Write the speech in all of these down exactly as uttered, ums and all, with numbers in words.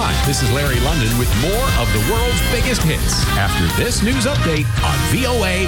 Hi, this is Larry London with more of the world's biggest hits after this news update on V O A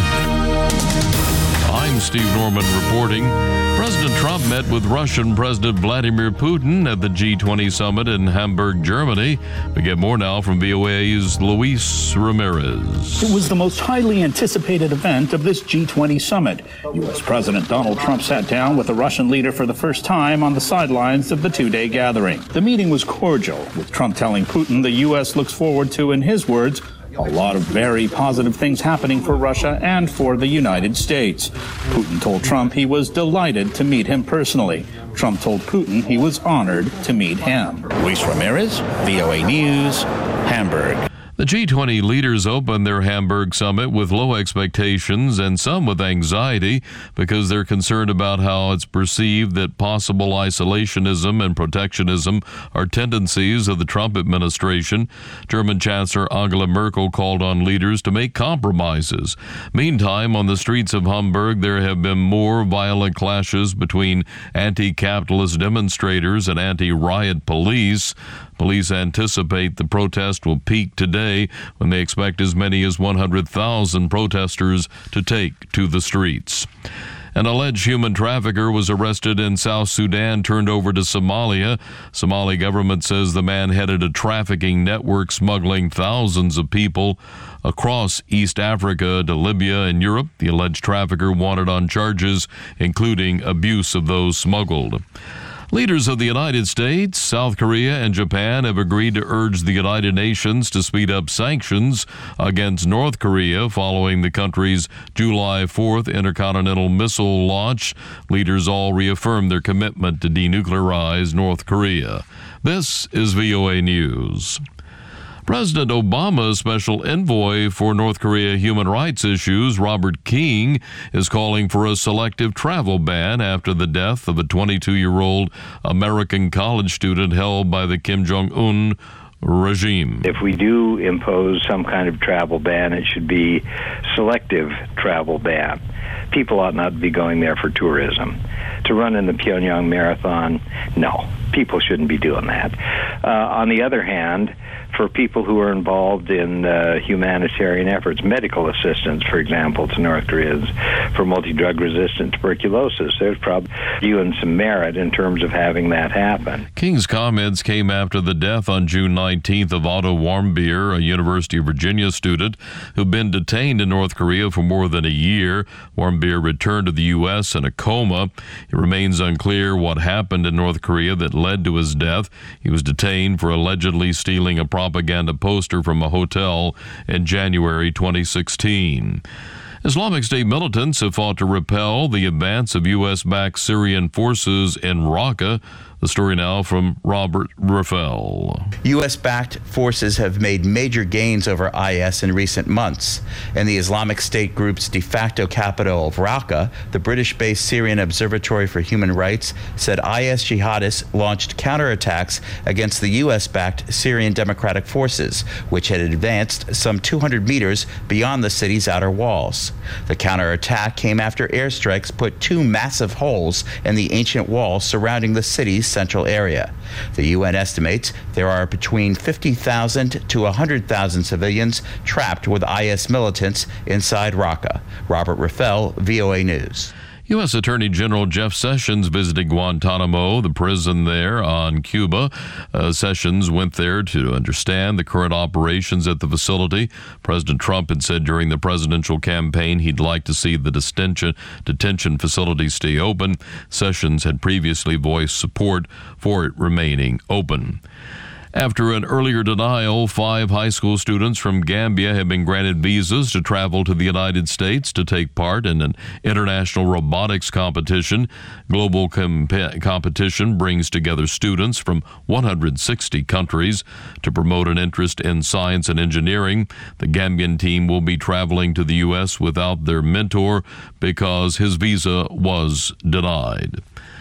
one. I'm Steve Norman reporting. President Trump met with Russian President Vladimir Putin at the G twenty summit in Hamburg, Germany. We get more now from V O A's Luis Ramirez. It was the most highly anticipated event of this G twenty summit. U S. President Donald Trump sat down with the Russian leader for the first time on the sidelines of the two-day gathering. The meeting was cordial, with Trump telling Putin the U S looks forward to, in his words, a lot of very positive things happening for Russia and for the United States. Putin told Trump he was delighted to meet him personally. Trump told Putin he was honored to meet him. Luis Ramirez, V O A News, Hamburg. The G twenty leaders opened their Hamburg summit with low expectations and some with anxiety because they're concerned about how it's perceived that possible isolationism and protectionism are tendencies of the Trump administration. German Chancellor Angela Merkel called on leaders to make compromises. Meantime, on the streets of Hamburg, there have been more violent clashes between anti-capitalist demonstrators and anti-riot police. Police anticipate the protest will peak today when they expect as many as one hundred thousand protesters to take to the streets. An alleged human trafficker was arrested in South Sudan, turned over to Somalia. Somali government says the man headed a trafficking network smuggling thousands of people across East Africa to Libya and Europe. The alleged trafficker wanted on charges including abuse of those smuggled. Leaders of the United States, South Korea, and Japan have agreed to urge the United Nations to speed up sanctions against North Korea following the country's July fourth intercontinental missile launch. Leaders all reaffirmed their commitment to denuclearize North Korea. This is V O A News. President Obama's special envoy for North Korea human rights issues, Robert King, is calling for a selective travel ban after the death of a twenty-two-year-old American college student held by the Kim Jong-un regime. If we do impose some kind of travel ban, it should be selective travel ban. People ought not be going there for tourism. To run in the Pyongyang Marathon, no, people shouldn't be doing that. Uh, on the other hand, for people who are involved in uh, humanitarian efforts, medical assistance, for example, to North Koreans for multi-drug resistant tuberculosis, there's probably due and some merit in terms of having that happen. King's comments came after the death on June nineteenth of Otto Warmbier, a University of Virginia student who'd been detained in North Korea for more than a year. Warmbier returned to the U S in a coma. It remains unclear what happened in North Korea that led to his death. He was detained for allegedly stealing a propaganda poster from a hotel in January twenty sixteen. Islamic State militants have fought to repel the advance of U S-backed Syrian forces in Raqqa. The story now from Robert Rafael. U S-backed forces have made major gains over I S in recent months. In the Islamic State group's de facto capital of Raqqa, the British-based Syrian Observatory for Human Rights said I S jihadists launched counterattacks against the U S-backed Syrian Democratic Forces, which had advanced some two hundred meters beyond the city's outer walls. The counterattack came after airstrikes put two massive holes in the ancient wall surrounding the city's central area. The U N estimates there are between fifty thousand to one hundred thousand civilians trapped with I S militants inside Raqqa. Robert Rafael, V O A News. U S. Attorney General Jeff Sessions visited Guantanamo, the prison there on Cuba. Uh, Sessions went there to understand the current operations at the facility. President Trump had said during the presidential campaign he'd like to see the detention, detention facility stay open. Sessions had previously voiced support for it remaining open. After an earlier denial, five high school students from Gambia have been granted visas to travel to the United States to take part in an international robotics competition. Global comp- competition brings together students from one hundred sixty countries to promote an interest in science and engineering. The Gambian team will be traveling to the U S without their mentor because his visa was denied.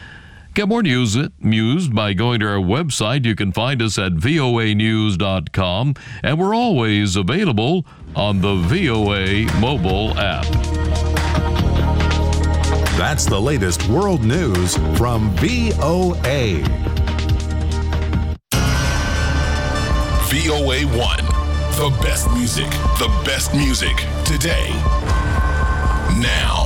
Get more news, news by going to our website. You can find us at V O A news dot com, and we're always available on the V O A mobile app. That's the latest world news from V O A. V O A one. The best music, the best music today, now.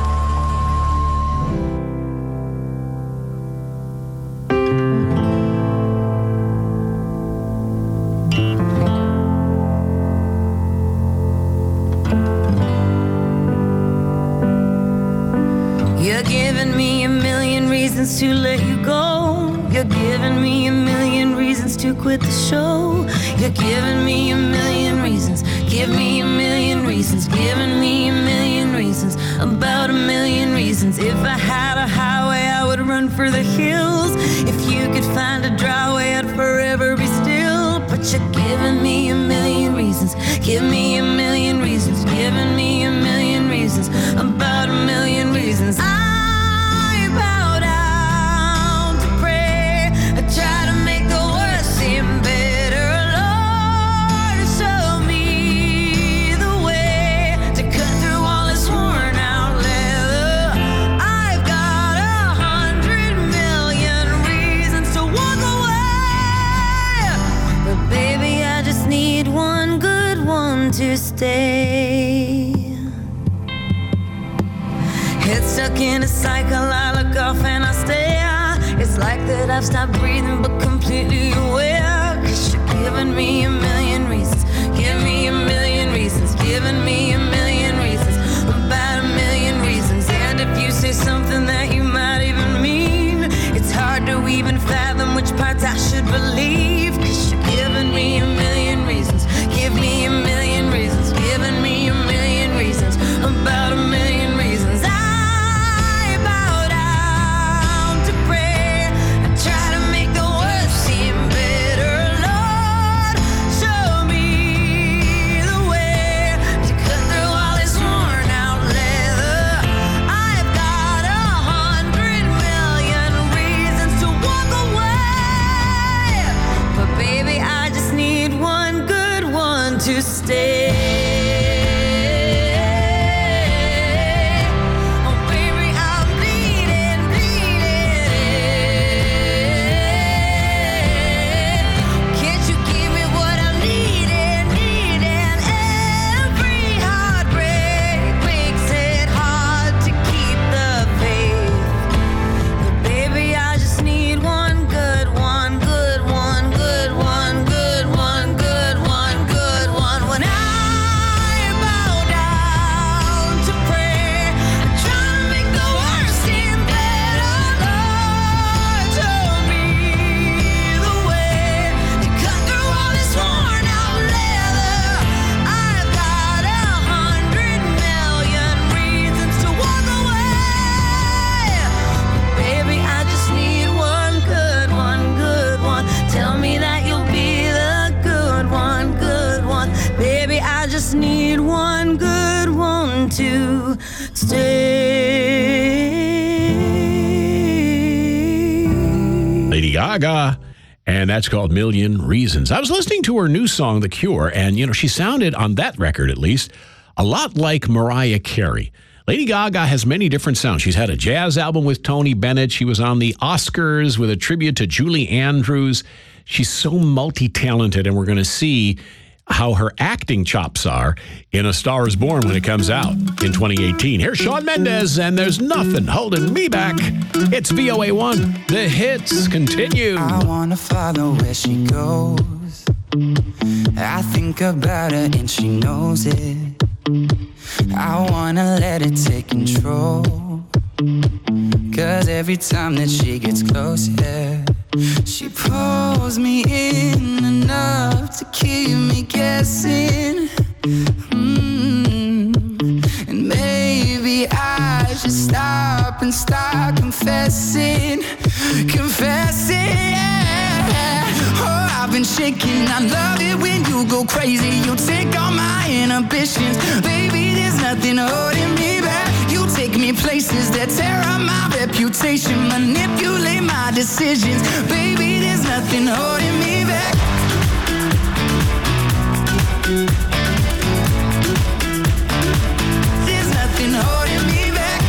You're giving me a million reasons to let you go. You're giving me a million reasons to quit the show. You're giving me a million reasons. Give me a million reasons. Giving me a million reasons. About a million reasons. If I had a highway, I would run for the hills. If you could find a dry way, I'd forever be still. But you're giving me a million reasons. Give me a million reasons. Giving me a million reasons. About a million reasons. I bow down to pray. I try to make the worst seem better. Lord, show me the way to cut through all this worn out leather. I've got a hundred million reasons to walk away. But baby, I just need one good one to stay. Head stuck in a cycle, I look off and I stare. It's like that I've stopped breathing but completely aware. Cause you're giving me a million reasons. Give me a million reasons. Giving me a million reasons. About a million reasons. And if you say something that you might even mean, it's hard to even fathom which parts I should believe. Cause you're giving me a million reasons. Give me a million reasons. Giving me a million reasons. About a million reasons. I to stay. Oh, baby, I'm bleeding, bleeding. Can't you give me what I'm needing, needing? Every heartbreak makes it hard to keep the faith. But baby, I just need one good one, good one, good one, good one, good one, good one. When I bow down to pray, I try to make the worst seem better. Lord, show me the way to cut through all this worn out leather. I've got a hundred million reasons to walk away. Baby, I just need one good one, good one. Tell me that you'll be the good one, good one. Baby, I just need one good one to stay. Lady Gaga, and that's called Million Reasons. I was listening to her new song, The Cure, and, you know, she sounded, on that record at least, a lot like Mariah Carey. Lady Gaga has many different sounds. She's had a jazz album with Tony Bennett. She was on the Oscars with a tribute to Julie Andrews. She's so multi-talented, and we're going to see how her acting chops are in A Star Is Born when it comes out in twenty eighteen. Here's Shawn Mendes, and There's Nothing Holding Me Back. It's V O A one. The hits continue. I wanna follow where she goes. I think about her and she knows it. I wanna let it take control. Cause every time that she gets close, yeah, she pulls me in enough to keep me guessing. Mm. And maybe I should stop and start confessing. Confessing, yeah. Oh, I've been shaking. I love it when you go crazy. You take all my inhibitions. Baby, there's nothing holding me back. You take me places that tear up my reputation. Manipulate my decisions. Baby, there's nothing holding me back. There's nothing holding me back.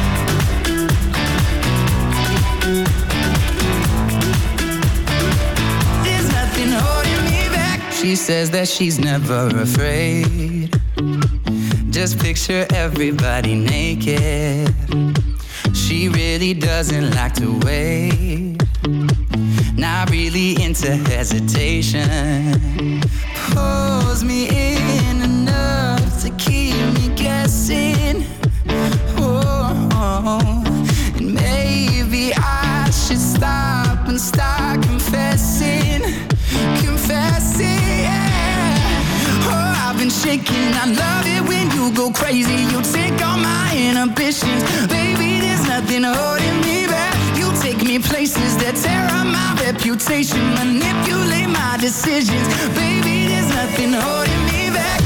There's nothing holding me back. She says that she's never afraid. Just picture everybody naked. She really doesn't like to wait. Not really into hesitation. Pulls me in enough to keep me guessing. Oh, and maybe I should stop and start confessing. Confessing, yeah. Oh, I've been shaking. I love it when you go crazy. You take all my inhibitions. Baby, there's nothing holding me back. You take me places that tear up my reputation. Manipulate my decisions. Baby, there's nothing holding me back.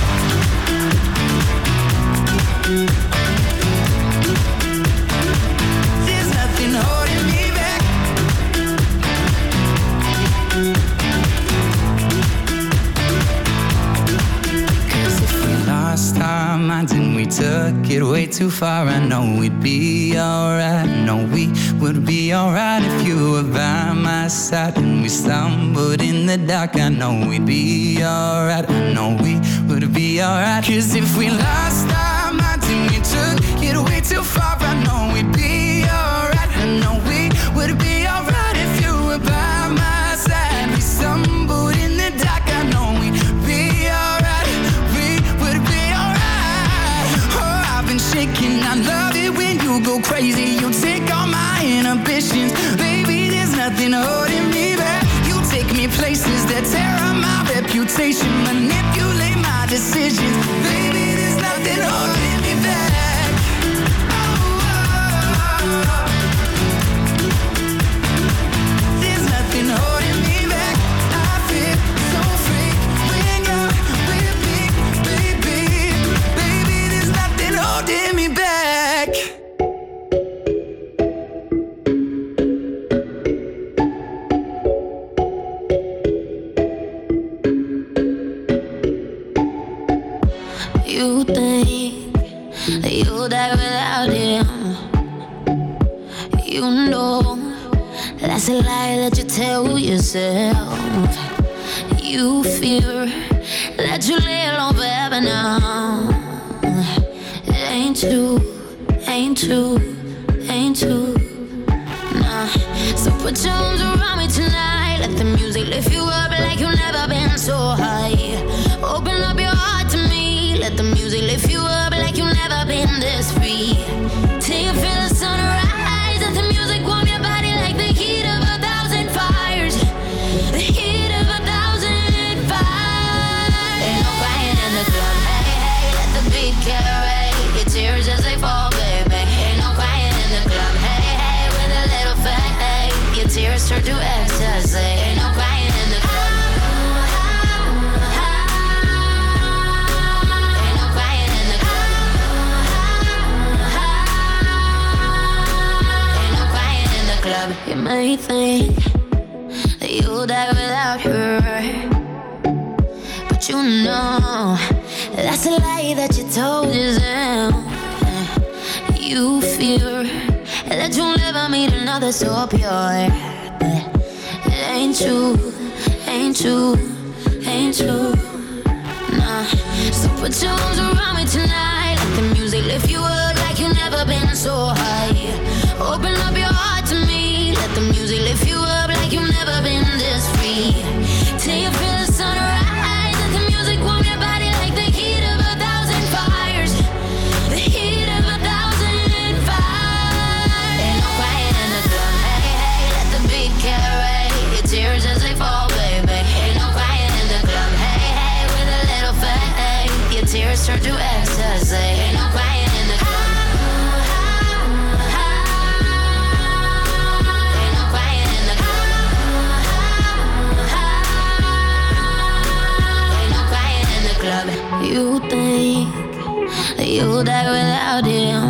There's nothing holding me back. Lost our minds and we took it way too far. I know we'd be alright. I know we would be alright if you were by my side. And we stumbled in the dark. I know we'd be alright. I know we would be alright. Cause if we lost our minds and we took it way too far, I know we'd be alright. I know we would be alright if you were by my side. We stumbled in the dark. I know we'd be alright. Shaking, I love it when you go crazy. You take all my inhibitions. Baby, there's nothing holding me back. You take me places that tear up my reputation. Manipulate my decisions. Baby, there's nothing holding me back. Oh, oh, oh. There's nothing holding me back. I feel so free when you're with me, baby. Baby, there's nothing holding me back. You think that you'll die without him. You know that's a lie that you tell yourself. You fear that you lay alone forever now. Ain't true, ain't true, ain't true. Nah. So put your arms around me tonight. Let the music lift you up like you've never been so high. Open up your heart to me. Let the music lift you up like you've never been this free. Till you feel the sunrise. Let the music warm your body like the heat of a thousand fires. The heat of a thousand fires. Ain't no crying in the club. Hey, hey, let the beat carry your tears as they fall, baby. Ain't no crying in the club. Hey, hey, with a little fat, hey. Your tears turn to ecstasy. Ain't no crying in the club. Ain't no crying in the club. Ain't no crying in the club. You may think that you'll die without her, but you know that's a lie that you told yourself. You fear that you'll never meet another so pure. It ain't true, ain't true, ain't true. Nah. So put your arms around me tonight. Let the music lift you up like you've never been so high. Open up your heart to me. Let the music lift you up like you've never been this free. Till you feel the sunrise. Let the music warm your body like the heat of a thousand fires. The heat of a thousand fires. Ain't no crying in the club. Hey, hey, let the beat carry your tears as they fall, baby. Ain't no crying in the club. Hey, hey, with a little fat, hey. Your tears turn to ecstasy. Ain't no crying in the club. Ain't no crying in the club. Ain't no crying in the club. You think that you'll die without him.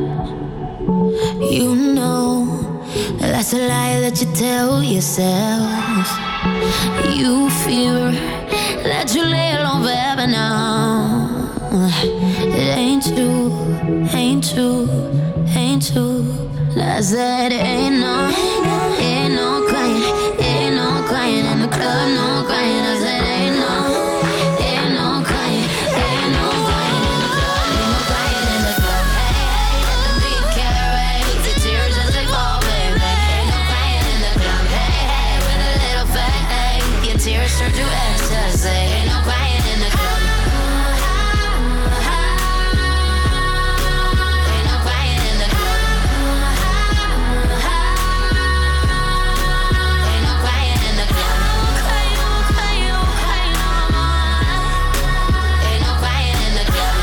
You know that's a lie that you tell yourself. You fear that you lay alone forever now. It ain't true, ain't true, ain't true. I said ain't no, ain't no crying, ain't no crying in the club, no crying. I said ain't no. tears turn to ecstasy. Ain't no crying in the club. Ain't no crying in the club. Ain't no crying in the club. Ain't no crying in the club.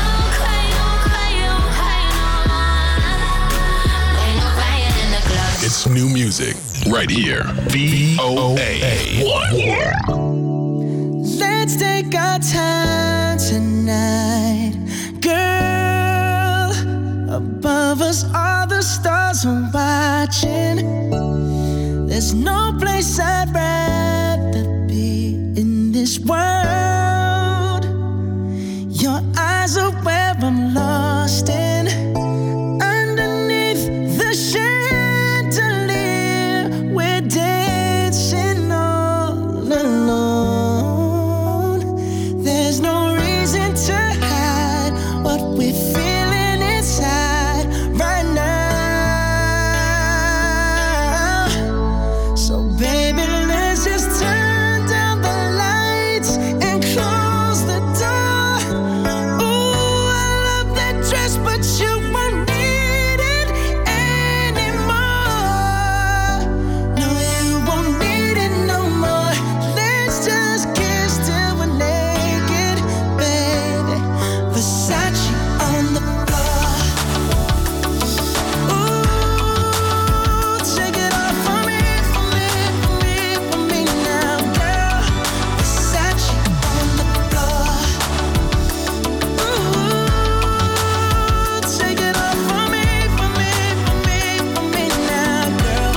Ain't no crying in the club. It's new music right here. V O A one. Let's take our time tonight, girl. Above us, all the stars are watching. There's no place I'd rather be in this world. Your eyes are where I'm lost in. Underneath the chandelier, we're dancing all alone. There's no reason to hide what we're feeling inside right now. So baby, let's just turn down the lights and close the door. Ooh, I love that dress, but you won't need it anymore. No, you won't need it no more. Let's just kiss till we're naked, baby. Versace on the floor. Ooh, take it off for me, for me, for me, for me now, girl. Versace on the floor. Ooh, take it off for me, for me, for me, for me now, girl.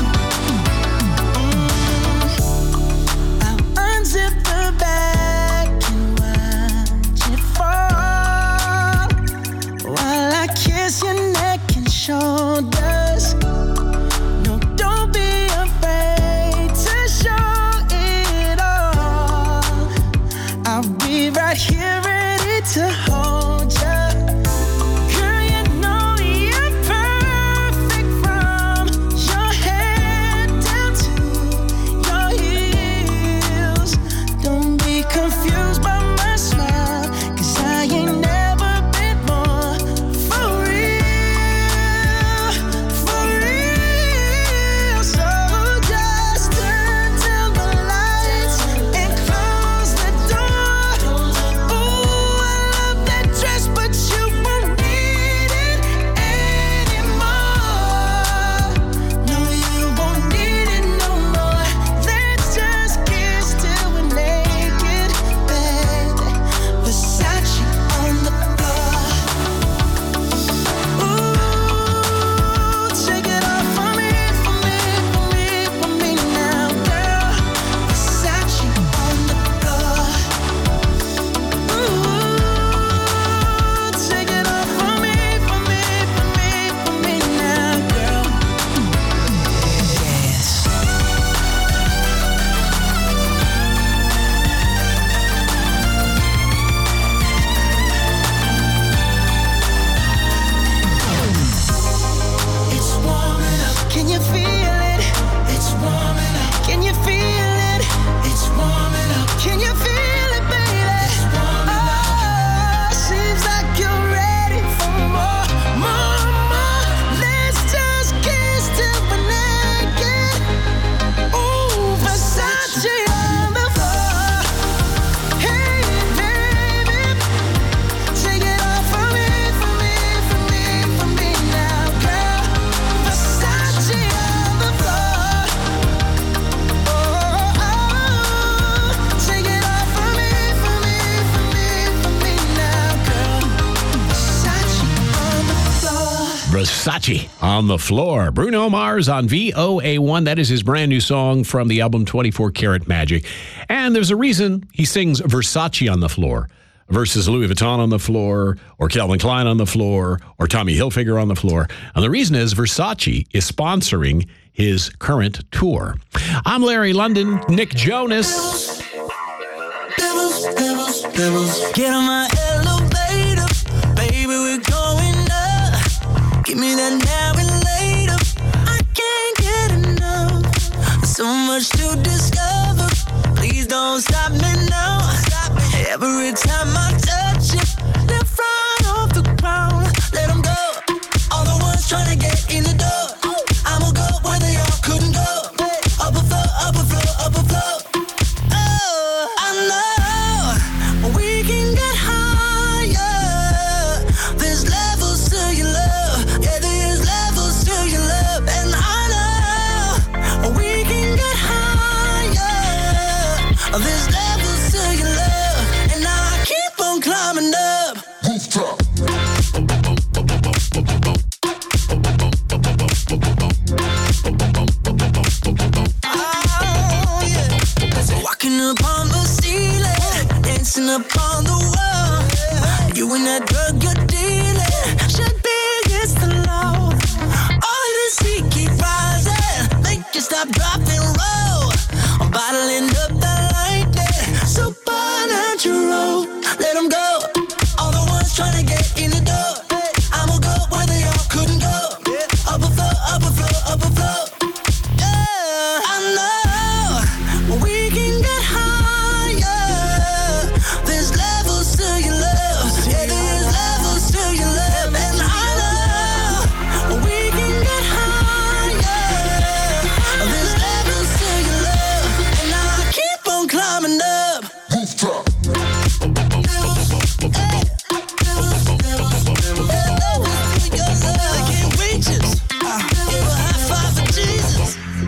I'll unzip the bag and watch it fall while I kiss your neck and shoulders. No, don't be afraid to show it all. I'll be right here ready to hold ya. Girl, you know you're perfect from your head down to your heels. Don't be confused by my smile, 'cause I ain't never been more for real, for real. So just turn down the lights and close the door. Ooh, I love that dress, but you won't need it anymore. No, you won't need it no more. Let's just kiss till we're naked, baby. Versace on the floor. Ooh, take it off for me, for me, for me, for me now, girl. Versace on the floor. Ooh, take it off for me, for me, for me, for me now, girl. Yes. It's warming up. Can you feel it? It's warming up. Can you feel it? It's warming up. Can you feel it, baby? It's warming up. Oh, seems like you're ready for more, more, more. Let's just kiss till we're naked. Ooh, Versace on the floor. Hey, baby, take it off for me, for me, for me, for me now, girl. Versace on the floor. Oh, oh, take it off for me, for me, for me, for me now, girl. Versace on the floor. Versace on the floor. Bruno Mars on V O A one. That is his brand new song from the album twenty-four Karat Magic. And there's a reason he sings Versace on the floor versus Louis Vuitton on the floor, or Calvin Klein on the floor, or Tommy Hilfiger on the floor. And the reason is Versace is sponsoring his current tour. I'm Larry London. Nick Jonas. Pebbles, pebbles, pebbles. Get on my elevator, baby, we're going up. Give me that now and later. I can't get enough. So much to discover. Please don't stop. Every time I touch it, they're flying off the ground. Let them go. All the ones trying to get in the door. I'ma go where they all couldn't go. Up a floor, up a floor, up a floor. Oh, I know we can get higher. There's levels to your love. Yeah, there's levels to your love. And I know we can get higher. There's levels to your love. And I keep on climbing up. Rooftop. Walking upon the ceiling, dancing upon the wall. You and that drug you're dealing should be against the law. All of this heat keep rising, make you stop, drop, and roll. I'm bottling up that lightning, supernatural. Let them go, all the ones trying to get in the door. I'ma go where they all couldn't go. Up a floor, up a floor, up a floor. Yeah, I know we can get higher. There's levels to your love. Yeah, there's levels to your love. And I know we can get higher. There's levels to your love. And I keep on climbing up. Rooftop. Levels, hey, levels, levels, levels, levels to your love. They can't reach us. Uh, give a high five for Jesus.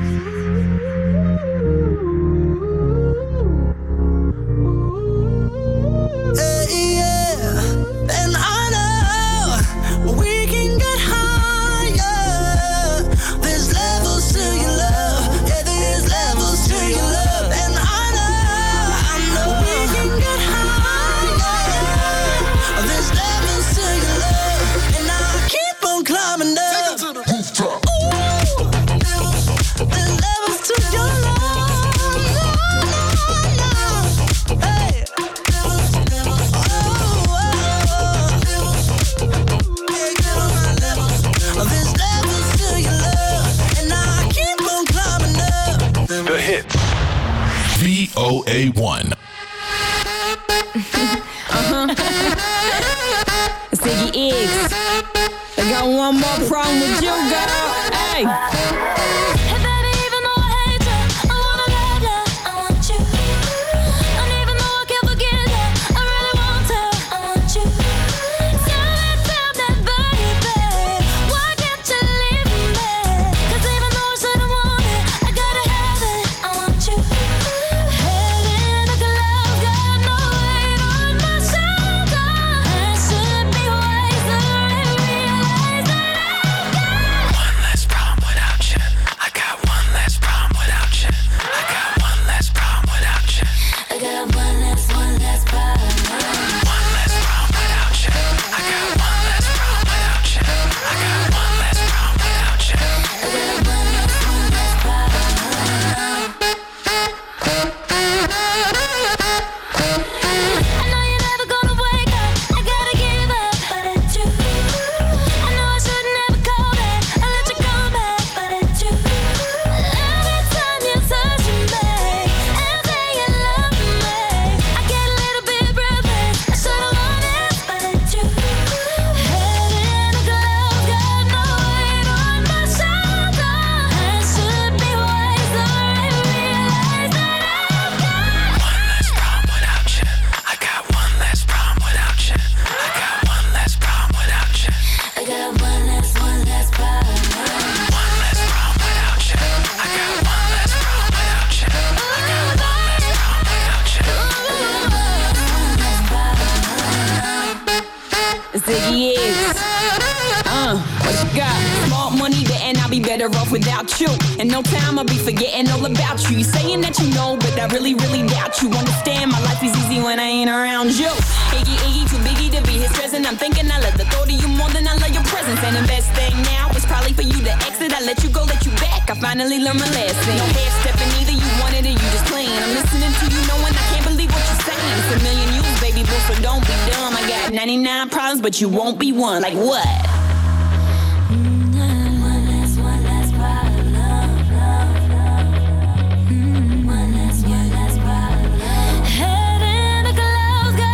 Hey, yeah. And I know we can get higher. There's levels to your love. Yeah, there's levels to your love. And I know, I know we can get higher. There's levels to your love. And I keep on climbing up. Ooh, levels, there's levels to your love. Hey, levels, levels, oh, oh, levels, yeah, get on my levels. There's levels to your love, and I keep on climbing up. The hits. V O A one. Ziggy Iggs. I got one more problem with you, girl. Hey. Hey baby, even though I hate you, I wanna love you, I want you. And even though I can't forget you, I really want to, I want you. Tell me, tell me, baby, why can't you leave me? 'Cause even though I said I want it, I gotta have it, I want you. Head in the clouds, got no weight on my shoulder. I should be wiser and realize that I've got One less problem without you. I got one less problem without you. I got one less problem without you. I got one less, one less problem. One less problem without you. I got one less problem without you. I got one less problem without you. I got one less, one less problem. I know you're never gonna wake up. I gotta give up, but it's you. I know I should never call back. I let you come back, but it's you. Every time you touch me and say you love me, I get a little bit breathless. I should've known it, but it's you. Head in the clouds, got no weight on my shoulder. I should be wiser and realize that I've got One less problem without you. I got one less problem without you. I got one less problem without you. I got one less, one less problem. One less problem without you. I got one less problem without you. I got one less problem without you. Ziggy Iggs. Uh, what you got? Small money there, and I'll be better off without you. In no time, I'll be forgetting all about you. You saying that you know, but I really, really doubt you. Understand, my life is easy when I ain't around you. Iggy, Iggy, too biggie to be his present. I'm thinking I love the thought of you more than I love your presence. And the best thing now is probably for you to exit. I let you go, let you back. I finally learned my lesson. No half stepping either, you wanted it, you just playing. I'm listening to you, knowing I can't believe what you're saying. It's a million you, baby boo, so don't be dumb. I got ninety-nine problems, but you won't be one. Like what? One less, one less problem. One less, one less problem. Head in the clouds,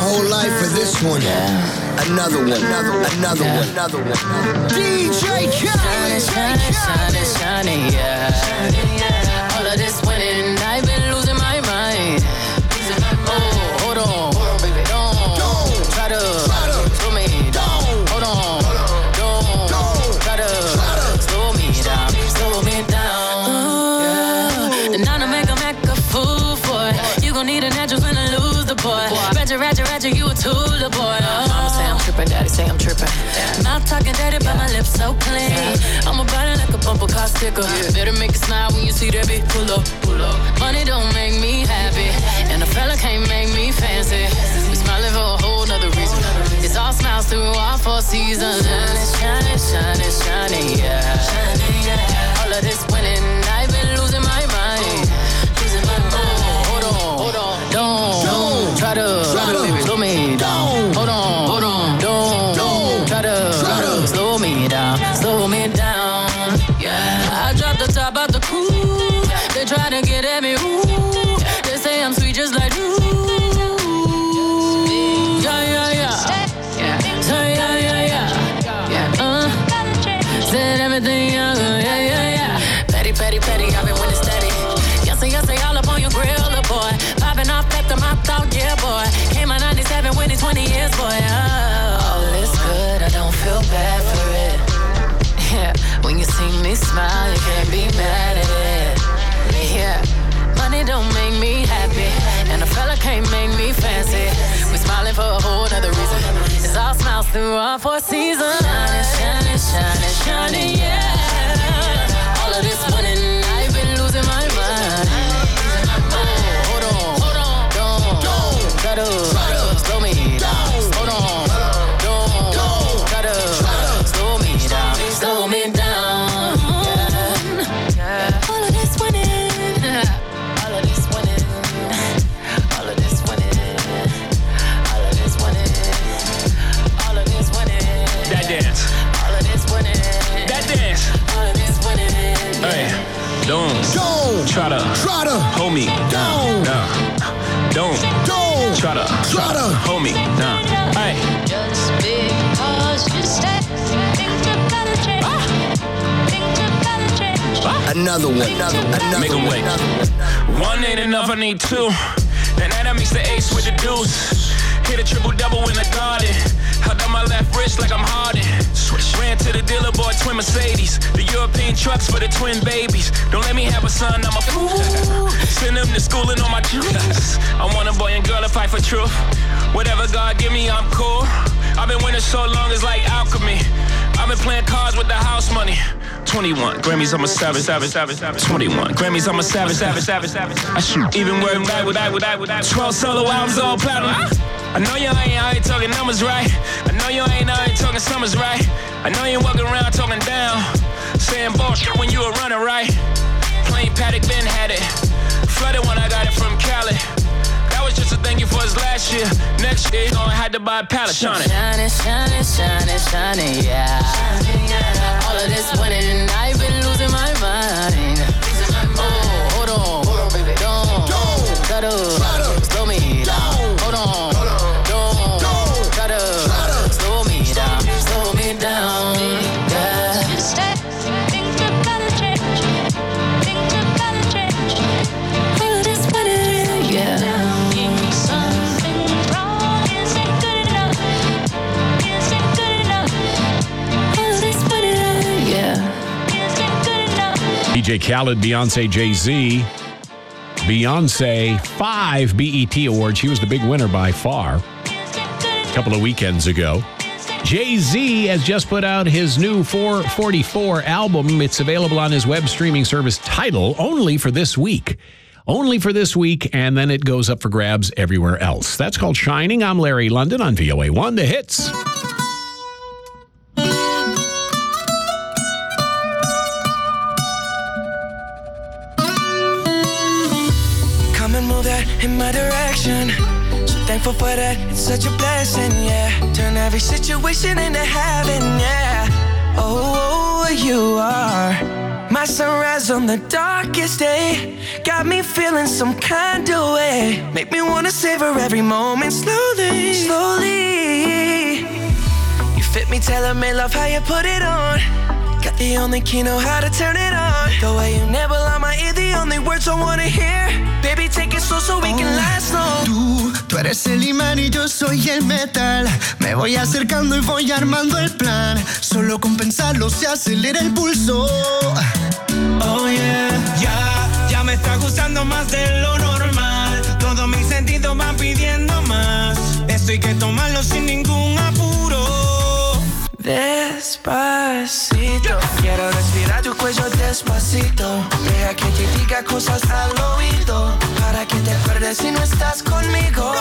whole life for this one. Another one, another one, another one, another one. D J Khaled. Shining, shining, shining, yeah. All of this winning, I've been losing my mind. Oh, hold on, don't try to slow me down. Hold on, don't try to slow me down, slow me down. Uh, and now to make a make a fool for it. You gon' need a natural when I lose the boy. Ratchet, ratchet, ratchet, you a tool, the boy. Uh, Mama say I'm trippin', daddy say I'm trippin'. Mouth talking dirty, but my lips so clean. I'm a body like a bumper car sticker. Better make it smile when you see that bitch pull up, pull up. Money don't make me happy, and a fella can't make me fancy. We smiling for a whole nother reason. It's all smiles through all four seasons. Shining, shining, shining, yeah. All of this winning, I've been losing my mind. Losing my mind. Hold on, hold on, don't, don't try to slow me down. Hold on, hold on, don't, don't try to slow me down, slow me down. Yeah, I dropped the top out the coupe. They try to get at me, ooh. They say I'm sweet just like you. Yeah, yeah, yeah. Yeah, yeah, yeah, yeah. Uh, said everything, uh, yeah, yeah, yeah. Petty, petty, petty, I've been winning steady. Yes, yes, say all up on your grill, the boy. Popping off after my thought, yeah, boy. Came out ninety-seven, winning twenty years, boy. Oh, all is good, I don't feel bad for it. Yeah, when you see me smile, you can't be mad at it. Yeah, money don't make me happy, and a fella can't make me fancy. We smiling for a whole nother reason. It's all smiles through all four seasons. Shining, shining, shining, shining, yeah. All of this winning, I've been losing my mind. Oh, hold on, hold on, don't, don't try to slow me down. Hold on, don't, don't try to slow me down, slow me down. Yeah. All of this winning, all of this winning, all of this winning, all of this winning, all of this winning. That dance. All of this winning. That dance. All of this winning. Hey, don't, don't try to, try to hold me down. Nah. Don't, don't try to, try to hold me down. Hey. Just because you said things are gonna change. Ah. Things are gonna change. Ah. Another one, another, another Make them wait. One ain't enough, I need two. And then I mix the ace with the deuce. Hit a triple double in the garden. Held on my left wrist like I'm Harden. Ran to the dealer, bought twin Mercedes. The European trucks for the twin babies. Don't let me have a son, I'm a fool. Send them to school and on my juice. I want a boy and girl to fight for truth. Whatever God give me, I'm cool. I've been winning so long, it's like alchemy. I've been playing cards with the house money. twenty-one Grammys, I'm a savage, savage, savage, savage. twenty-one Grammys, I'm a savage, savage, savage, savage. I shoot even word back with that, with that, with that. twelve solo albums, all platinum. I know you ain't out here talking numbers right. I know you ain't out here talking summers right. I know you ain't walking around talking down, saying bullshit when you were running right. Plain Paddock, Ben had it. Flooded when I got it from Cali. That was just a thank you for his last year. Next year, you gonna have to buy a pallet. Shining, shining, shining, shining, shining, yeah. All of this winning, I've been losing my mind. Oh, hold on, don't try to slow me down. Hold on, don't try to slow me down, slow me down. Yeah. Just say things are gonna change. Things are gonna change. All of this winning, yeah. Something's wrong. Isn't good enough. Isn't good enough. All of this winning, yeah. Isn't good enough. D J Khaled, Beyonce, Jay-Z. Beyonce, five B E T awards. She was the big winner by far a couple of weekends ago. Jay-Z has just put out his new four forty-four album. It's available on his web streaming service Tidal only for this week. Only for this week, and then it goes up for grabs everywhere else. That's called Shining. I'm Larry London on V O A one, The Hits. Come and move that in my direction. So thankful for that, it's such a blessing, yeah. Turn every situation into heaven, yeah. Oh, you are My sunrise on the darkest day got me feeling some kind of way. Make me wanna savor every moment slowly, slowly. You fit me, tailor-made, love how you put it on. Got the only key, know how to turn it on. The way you never lie my ear, the only words I wanna hear. Baby, take it slow so we can last long. Tú, tú eres el imán y yo soy el metal. Me voy acercando y voy armando el plan. Solo con pensarlo se acelera el pulso. Oh yeah, ya, ya me está gustando más de lo normal. Todos mis sentidos van pidiendo más. Esto hay que tomarlo sin ningún apuro. Despacito, quiero respirar tu cuello despacito. Deja que te diga cosas al oído, para que te acuerdes si no estás conmigo.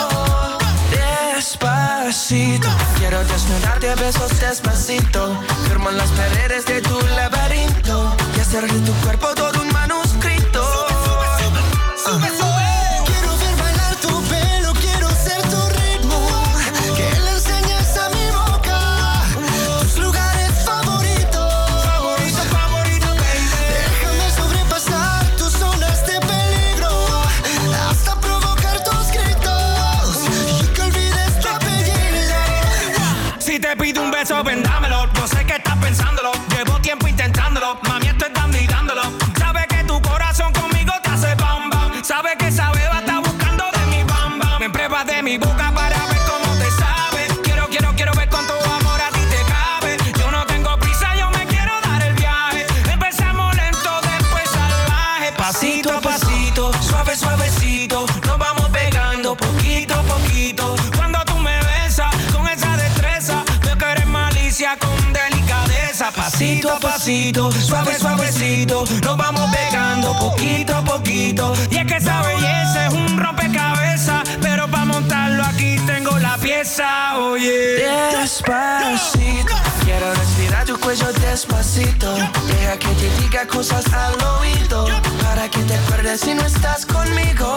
Despacito, quiero desnudarte a besos despacito. Firmo en las paredes de tu laberinto y hacer de tu cuerpo todo un manuscrito. Sube, sube, sube. Quiero ver bailar tu pelo, quiero ser tu ritmo. Que le enseñes a mi boca tus lugares favoritos. Favorito, favorito, baby. Déjame sobrepasar tus zonas de peligro, hasta provocar tus gritos y que olvides tu apellido. Si te pido un beso, ven, dámelo. Yo sé que estás pensándolo. Llevo tiempo intentándolo. Mami, estoy dando y dándolo. Sabes que tu corazón conmigo te hace bam bam. Sabes que esa beba está buscando de mi bam bam. Me pruebas de mi boca para ver cómo te sabe. Quiero, quiero, quiero ver cuánto amor a ti te cabe. Yo no tengo prisa, yo me quiero dar el viaje. Empezamos lento, después salvaje. Pasito a pasito, suave, suavecito. Nos vamos pegando poquito a poquito. Cuando tú me besas con esa destreza, veo que eres malicia con delicadeza. Pasito a pasito, suave, suavecito. Nos vamos pegando poquito a poquito. Y es que esa belleza es un rompecabezas, pero para montarlo aquí tengo la pieza. Oye, despacito, quiero respirar tu cuello despacito. Deja que te diga cosas al oído, para que te acuerdes si no estás conmigo.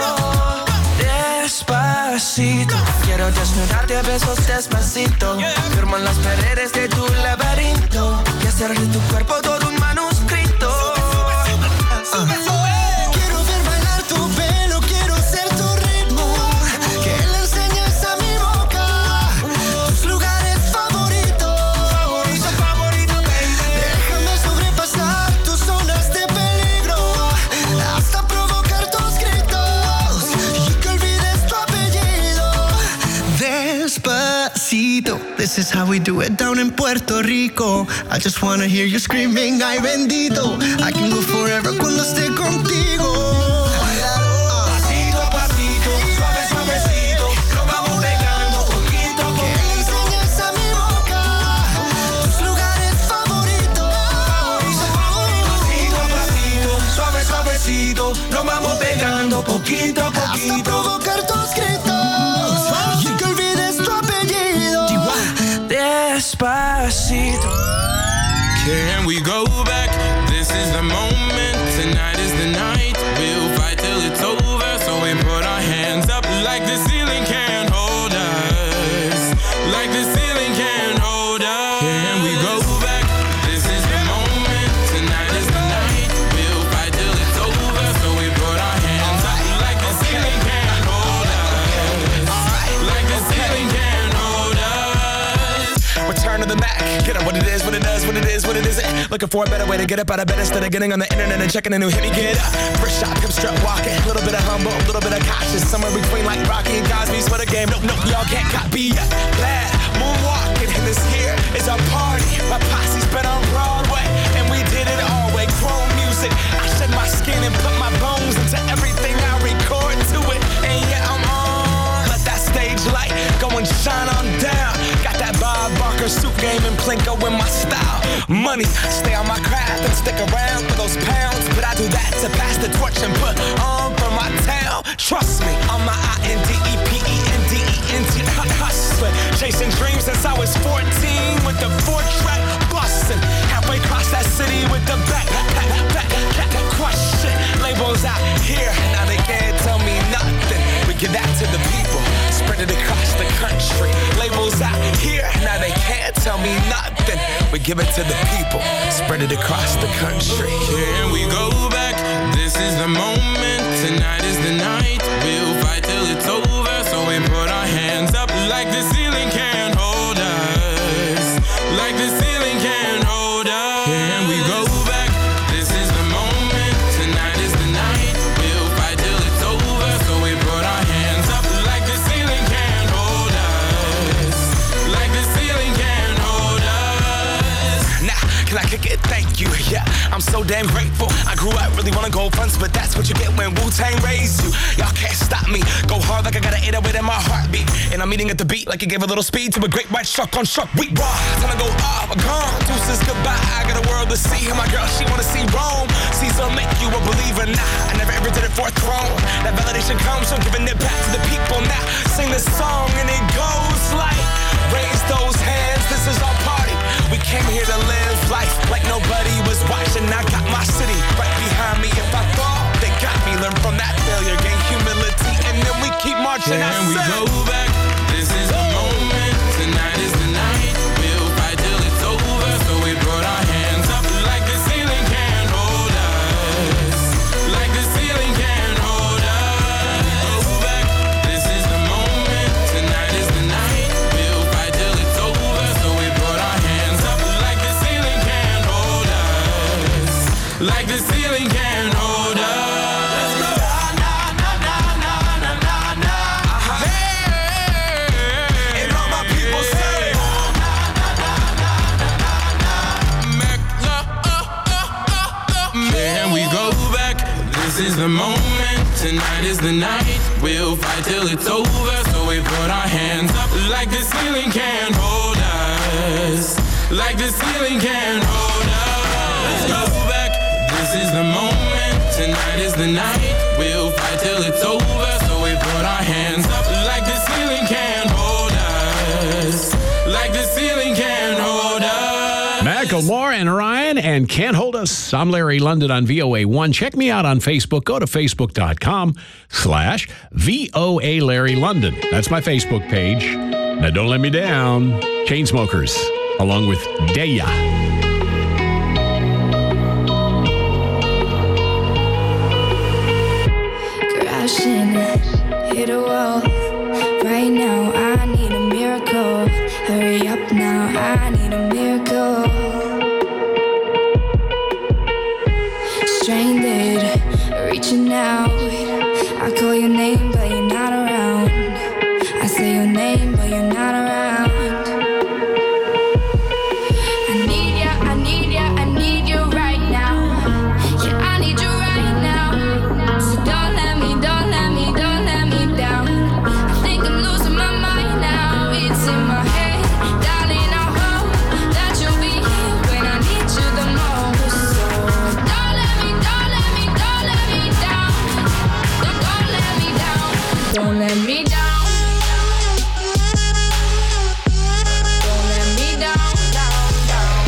Despacito, quiero desnudarte a besos despacito. Firmo en las paredes de tu laberinto y hacer de tu cuerpo todo un manuscrito. Sube, sube. Quiero ver bailar tu pelo, quiero ser tu ritmo. Que le enseñes a mi boca tus lugares favoritos. Favorito, favorito, baby. Déjame sobrepasar tus zonas de peligro, hasta provocar tus gritos y que olvides tu apellido. Despacito, this is how we do it down in Puerto Rico. I just wanna hear you screaming, ay bendito. I can go forever cuando esté contigo. Pasito a pasito, suave, suavecito. Nos vamos pegando poquito a Que le poquito. enseñes a mi boca tus lugares favoritos. Pasito a pasito, suave, suavecito. Nos vamos pegando poquito a Hasta poquito. provocar tus gritos y que olvides tu apellido. Despacito. Can we go back? This is the moment. Tonight is the night. We'll fight till it's over. So we put our hands up like the ceiling can't hold us. Like the ceiling can't hold us. Can we go back? This is the moment. Tonight is the night. We'll fight till it's over. So we put our hands up like the ceiling can't hold us. Like the ceiling can't hold us. Return to the Mac. Get up what it is, what it does, what it is, what it isn't. Looking for a better way to get up out of bed instead of getting on the internet and checking a new hit. Me get up. First shot, come strut walking. A little bit of humble, a little bit of cautious. Somewhere between like Rocky and Cosby's for the game. Nope, nope, y'all can't copy ya. Glad moonwalking, and this here is our party. My posse's been on Broadway, and we did it all way. Chrome music. I shed my skin and put my bones into everything I record to it. And yeah, I'm on. Let that stage light go and shine on down. Got that Bob Barker suit game and Plinko in my style. Money, stay on my craft and stick around for those pounds. But I do that to pass the torch and put on for my town. Trust me, I'm my I N D E P E N D E N T hustler. Chasing dreams since I was fourteen with the four track bustin'. Halfway across that city with the back, back, back, back, back, question. Labels out here, now they can't tell me nothing. We give that to the people, spread it across the country. Labels out here, now they can't tell me nothing. we give it to the people, spread it across the country. Can we go back? This is the moment. Tonight is the night. We'll fight till it's over. So we put our hands up like the ceiling can't hold us. Like the ceiling can't hold us. Can we go back? This is the moment. Tonight is the night. We'll fight till it's over. So we put our hands up like the ceiling can't hold us. Like the ceiling can't hold us. Nah, can I kick it? Thank you. Yeah, I'm so damn grateful. I grew up really wanna go fronts, but that's what you get when Wu-Tang raised you. Y'all can't stop me. Go hard like I got an eight oh eight in my heartbeat. And I'm eating at the beat like it gave a little speed to a great white shark on shark. We raw. Time to go off. Gone. Deuces goodbye. I got a world to see. And my girl, she wanna see Rome. Caesar make you a believer. Nah, I never ever did it for a throne. That validation comes from giving it back to the people. Now sing this song and it goes like, raise those hands. This is our party. We came here to live life like nobody was watching. I got my city right behind me. If I fall, they got me. Learn from that failure, gain humility, and then we keep marching. Can we go back? This is the moment. Tonight is the night. We'll fight till it's over. So we put our hands up like the ceiling can't hold us. Like the ceiling can't hold us. Go back. This is the moment. Tonight is the night. We'll fight till it's over. So we put our hands up like the ceiling can't hold us. Like the ceiling can't hold us. This is the moment, tonight is the night. We'll fight till it's over. So we put our hands up like the ceiling can't hold us. Like the ceiling can't hold us. Let's go back. This is the moment, tonight is the night. We'll fight till it's over. So we put our hands up like the ceiling can't hold us. Like the ceiling can't hold us. Macklemore and Ryan and Can't Hold Us. I'm Larry London on V O A one. Check me out on Facebook. Go to facebook.com slash VOA Larry London. That's my Facebook page. Now don't let me down. Chainsmokers, along with Deya. Crashing, hit a wall. Right now, I need a miracle. Hurry up now, I need a miracle. Stranded, reaching out. I call your name, but you're not around. I say your name, but you're not around. I need ya, I need ya, I need you right now. Yeah, I need you right now. So don't let me, don't let me, don't let me down. I think I'm losing my mind now. It's in my head, darling. I hope that you'll be here when I need you the most. So don't let me, don't let me, don't let me down. Don't, don't let me down. Don't let me down. Don't let me down, down, down.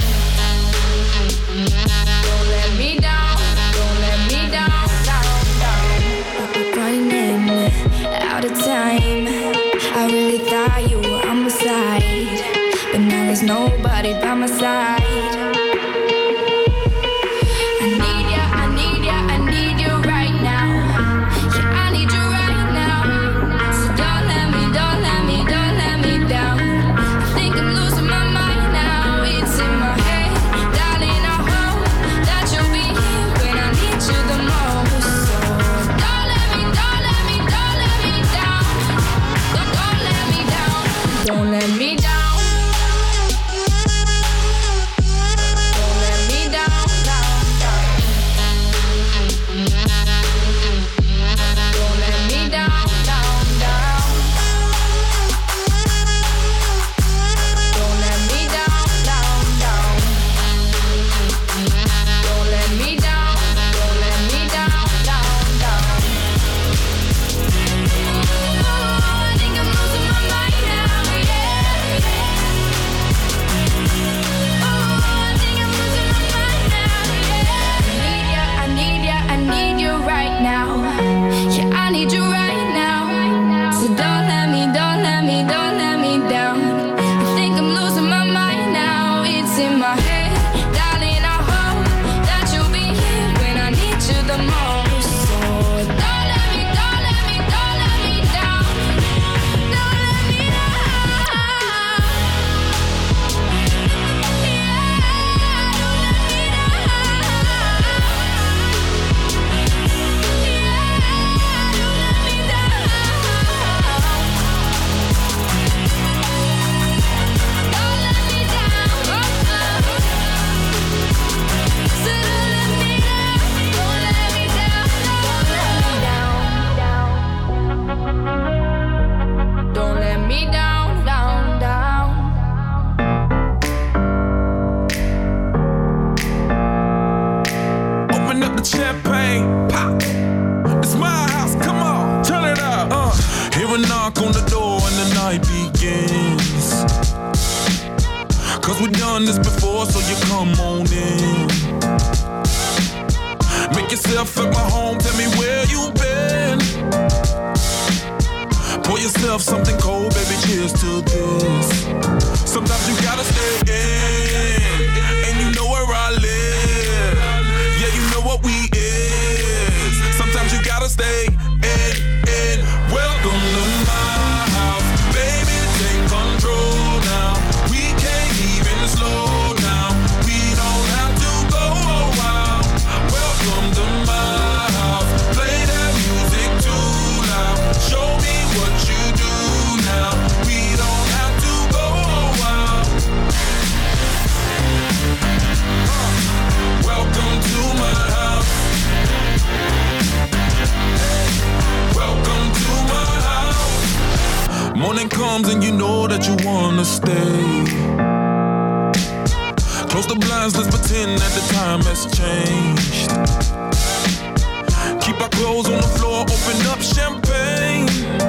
Don't let me down. Don't let me down, down, down. Running out of time. I really thought you were on my side, but now there's nobody by my side. I need ya, I need ya, I need you right now. Yeah, I need you right now. So don't let me, don't let me, don't let me down. I think I'm losing my mind now. It's in my head, darling. I hope that you'll be here when I need you the most. So don't let me, don't let me, don't let me down. Don't, don't let me down. Don't let me down. Don't let me down, down, down. Don't let me down, down, down. Don't let me down, down, down. Don't let me down, don't let me down, down, down. I think I'm losing my mind now, yeah. done this before, so you come on in. Make yourself at my home, tell me where you been. Pour yourself something cold, baby, cheers to this. Sometimes you gotta stay in, and you know where I live. Yeah, you know what we is. Sometimes you gotta stay in, in. Welcome to my house, baby, take control now. We can't even slow down. We don't have to go a while. Welcome to my house, play that music too loud. Show me what you do now. We don't have to go a while. Uh, welcome to my house. Hey, welcome to my house. Morning comes and you know that you wanna stay. Close the blinds, let's pretend that the time has changed. Keep our clothes on the floor, open up champagne.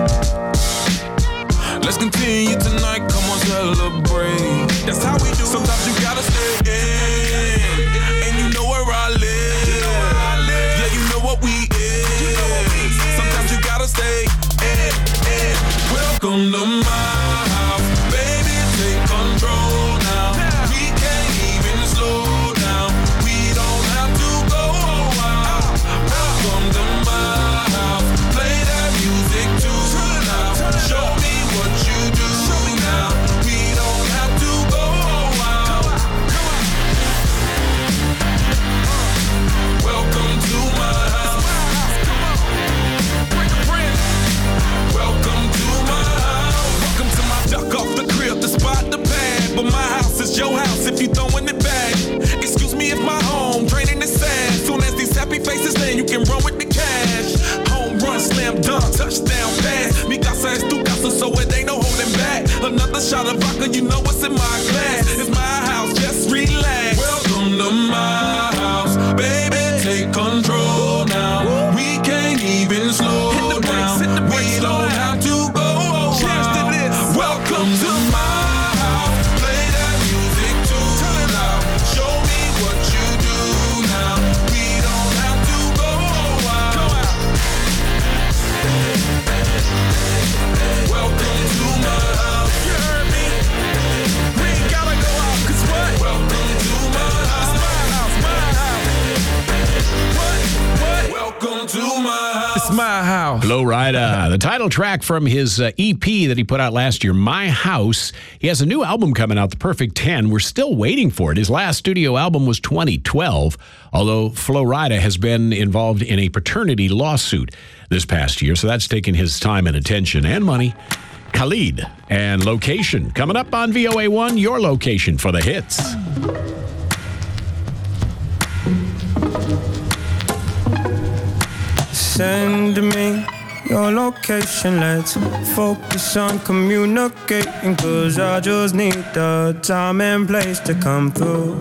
Let's continue tonight, come on, celebrate. That's how we do. Sometimes you gotta stay in, and you know where I live. Yeah, you know what we is. Sometimes you gotta stay in, in. Welcome to my house, baby, take control now. We can't even slow down. We don't have to go a while. Welcome to my house, play that music too loud. Show me what you do now. We don't have to go a while. Welcome to my house. Welcome to my house. Welcome to my duck off the crib, the spot, the pad. But my house is your house if you throwing it back. Excuse me if my home draining is sad. Soon as these happy faces land, you can run with the cash. Home run, slam dunk, touchdown pass. Mi casa es tu casa, so it ain't no holding back. Another shot of vodka, you know what's in my glass. It's my house, just relax. Welcome to my house, baby, take control now. We can't even slow down. We don't have to go a while. Welcome to my house, play that music too loud. Show me what you do now. We don't have to go a while. Welcome to my house. You heard me? We ain't gotta go out, 'cause what? Welcome to my house. It's my house, my house. What? What? Welcome to my house. It's my house. Flo Rida, the title track from his uh, E P that he put out last year, My House. He has a new album coming out, The Perfect ten. We're still waiting for it. His last studio album was twenty twelve, although Flo Rida has been involved in a paternity lawsuit this past year, so that's taken his time and attention and money. Khalid and Location coming up on V O A one, your location for the hits. Send me your location, let's focus on communicating, 'cause I just need the time and place to come through.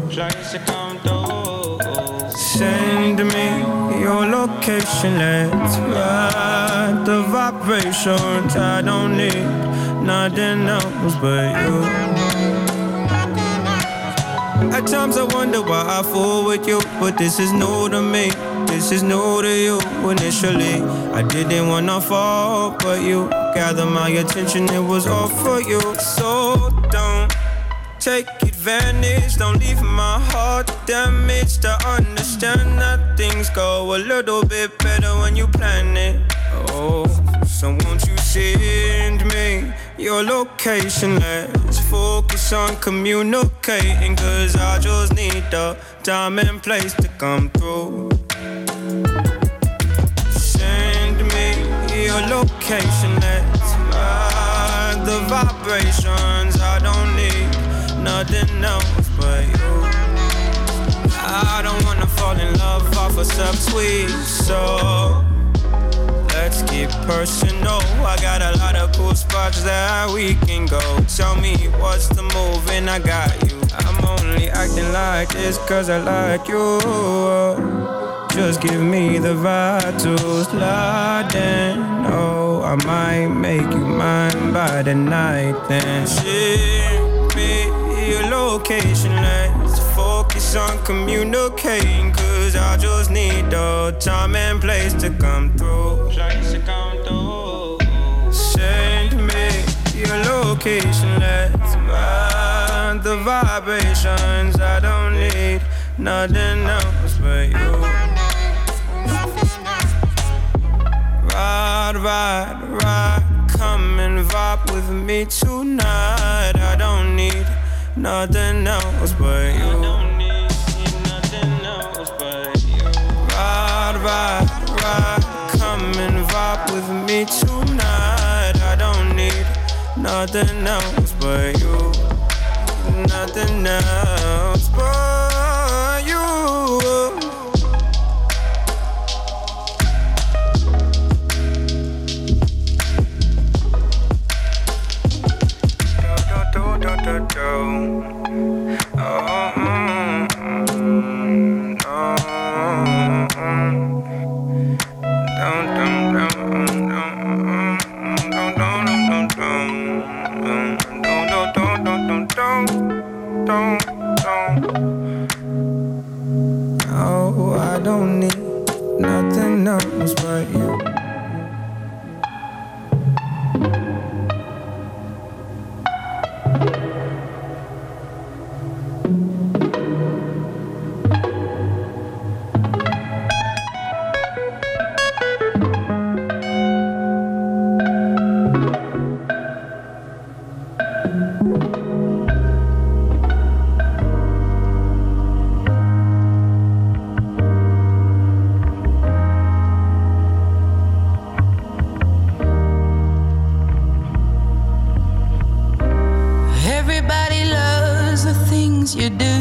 Send me your location, let's ride the vibrations. I don't need nothing else but you. At times I wonder why I fool with you, but this is new to me. This is new to you. Initially, I didn't wanna fall, but you gathered my attention. It was all for you. So don't take advantage. Don't leave my heart damaged. To understand that things go a little bit better when you plan it. Oh, so won't you send me your location? Let's focus on communicating, 'cause I just need the time and place to come through. Send me your location, let's ride the vibrations. I don't need nothing else but you. I don't wanna fall in love off a subtweet, so let's get personal. I got a lot of cool spots that we can go. Tell me what's the move and I got you. I'm only acting like this 'cause I like you. Just give me the vibe to slide in. Oh, I might make you mine by the night then. Ship me your location. Let's focus on communicating, cause I just need the time and place to come through. Send me your location, let's ride the vibrations. I don't need nothing else but you. Ride, ride, ride, come and vibe with me tonight. I don't need nothing else but you. I don't need nothing else but you. Ride, ride, ride, come and vibe with me tonight. I don't need nothing else but you. Nothing else but you. Oh, I don't need nothing else but you. Everybody loves the things you do,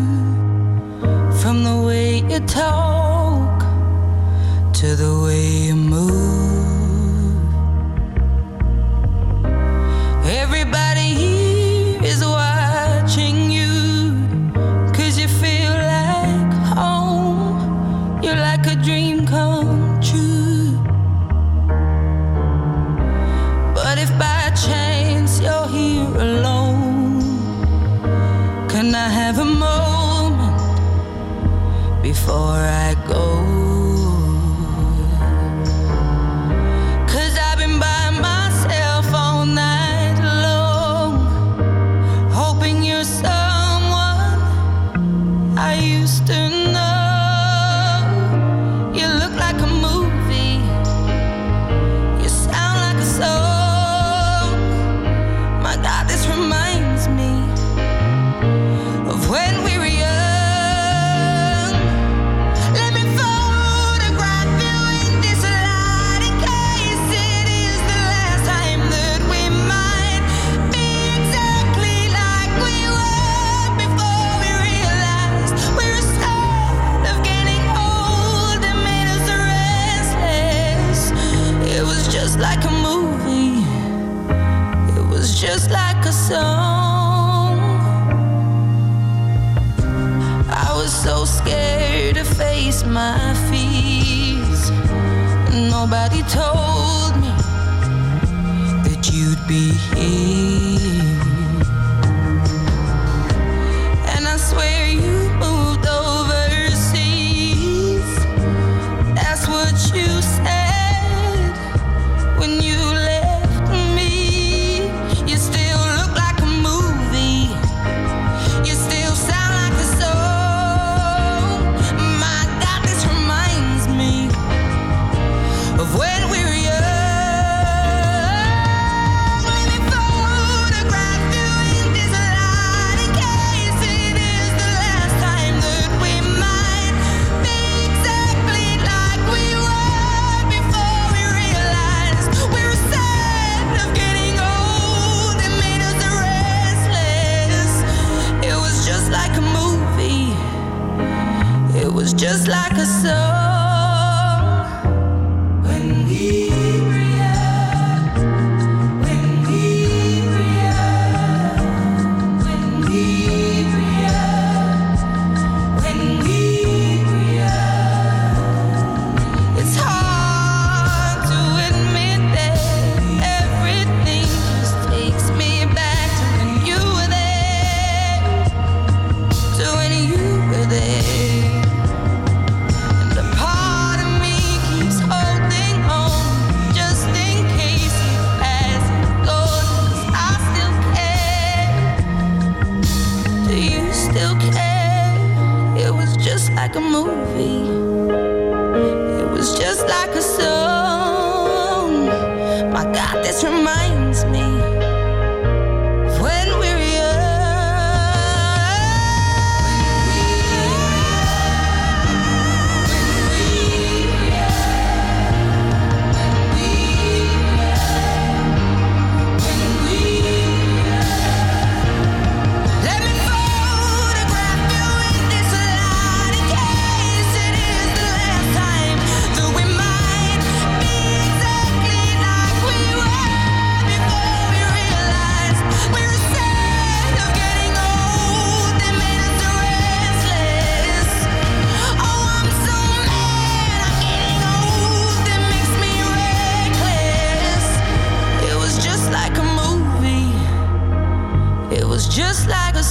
from the way you talk to the way you move. Everybody here is watching you, cause you feel like home. You're like a dream come true. But if by chance you're here alone, can I have a moment before I go? Cause I've been by myself all night long, hoping you're someone I used to know. You look like a movie, you sound like a song. My God, this reminds me of when we were young. Let me photograph you in this light, in case it is the last time that we might be exactly like we were before we realized we were scared of getting old and made us restless. It was just like a movie, it was just like a song. I was so scared to face my fears. Nobody told me that you'd be here. And I swear you moved overseas. That's what you said when you left me. You still look like a movie, you still sound like a song. My God, this reminds me of when we were young. Let me photograph you in this light, in case it is the last time that we might be exactly like we were before we realized we were sad of getting old and made us restless. It was just like a movie, it was just like a song. When we were young, when we were young, when we were young, when we were young. It's hard to admit that everything just takes me back to when you were there. movie. It was just like a song. My God, this reminds me of when we were just like a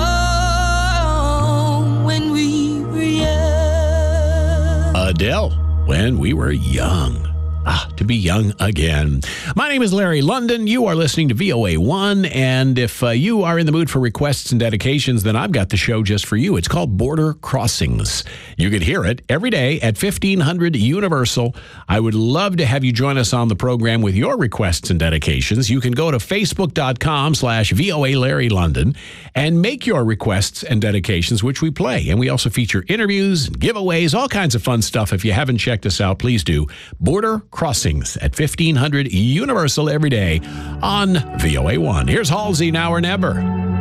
song when we were young. Adele, When We Were Young. Ah, to be young again. My name is Larry London. You are listening to V O A one, and if uh, you are in the mood for requests and dedications, then I've got the show just for you. It's called Border Crossings. You can hear it every day at fifteen hundred Universal. I would love to have you join us on the program with your requests and dedications. You can go to facebook.com slash VOA Larry London and make your requests and dedications, which we play. And we also feature interviews and giveaways, all kinds of fun stuff. If you haven't checked us out, please do. Border Crossings at fifteen hundred Universal every day on V O A one. Here's Halsey, Now or Never.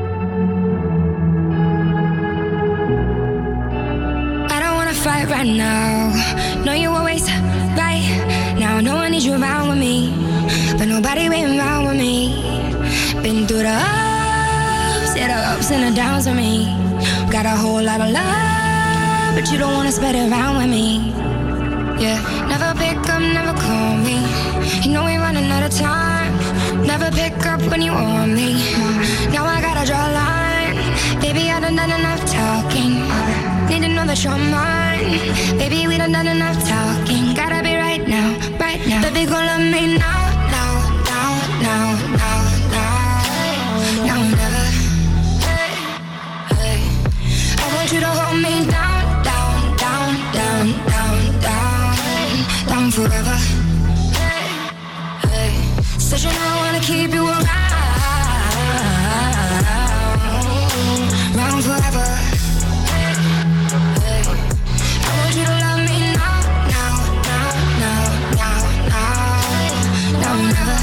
I don't want to fight right now. No, you always right. Now no one needs you around with me, but nobody been around with me. Been through the ups, yeah, the ups and the downs with me. Got a whole lot of love, but you don't want to spread it around with me. Yeah, never pick up, never call me. You know we running out of time. Never pick up when you want me. Now I gotta draw a line. Baby, I done done enough talking. Need to know that you're mine. Baby, we done done enough talking. Gotta be right now, right now. Baby, gon' love me now, now, now, now, now, now, now, never. Hey, hey. I want you to hold me down, down, down, down, down, down. Down forever. Hey, hey. Said you know I wanna keep you around, around forever. Hey, hey. I want you to love me now, now, now, now, now, now, now, never.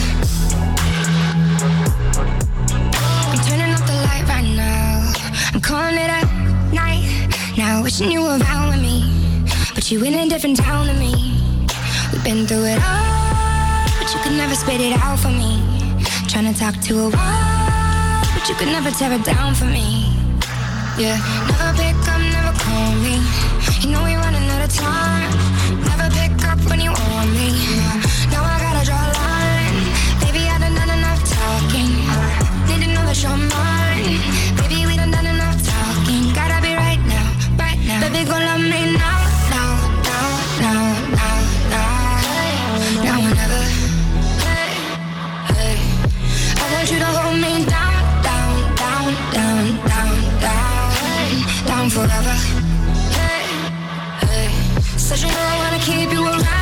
I'm turning off the light right now. I'm calling it a night. Now wishing you were around with me, but you in a different town than me. We've been through it all, but you could never spit it out for me. Trying to talk to a wall, but you could never tear it down for me. Yeah, never pick up, never call me. You know we running out of time. Never pick up when you want me. Now I gotta draw a line. Baby, I done done enough talking. Need to know that you're mine. Baby, we done done enough talking. Gotta be right now, right now. Baby, gon' love me now, now, now, now, now. Now or never. Hey, hey. I want you to hold me down, down, down, down, down, down, down forever. Hey, hey. Said you know I wanna keep you around,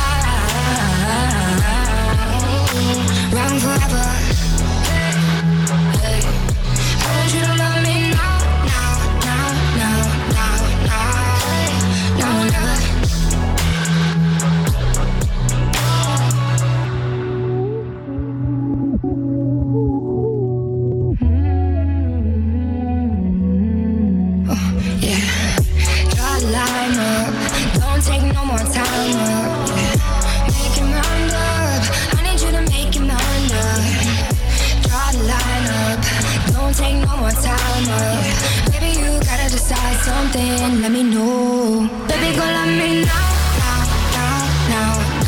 around forever. Hey, hey. I want you to love me now, now, now, now, now, now, now or never. Take no more time up, yeah. Make it mind up. I need you to make it mind up. Draw the line up. Don't take no more time up. Baby, you gotta decide something. Let me know. Baby, go love me now, now, now, now.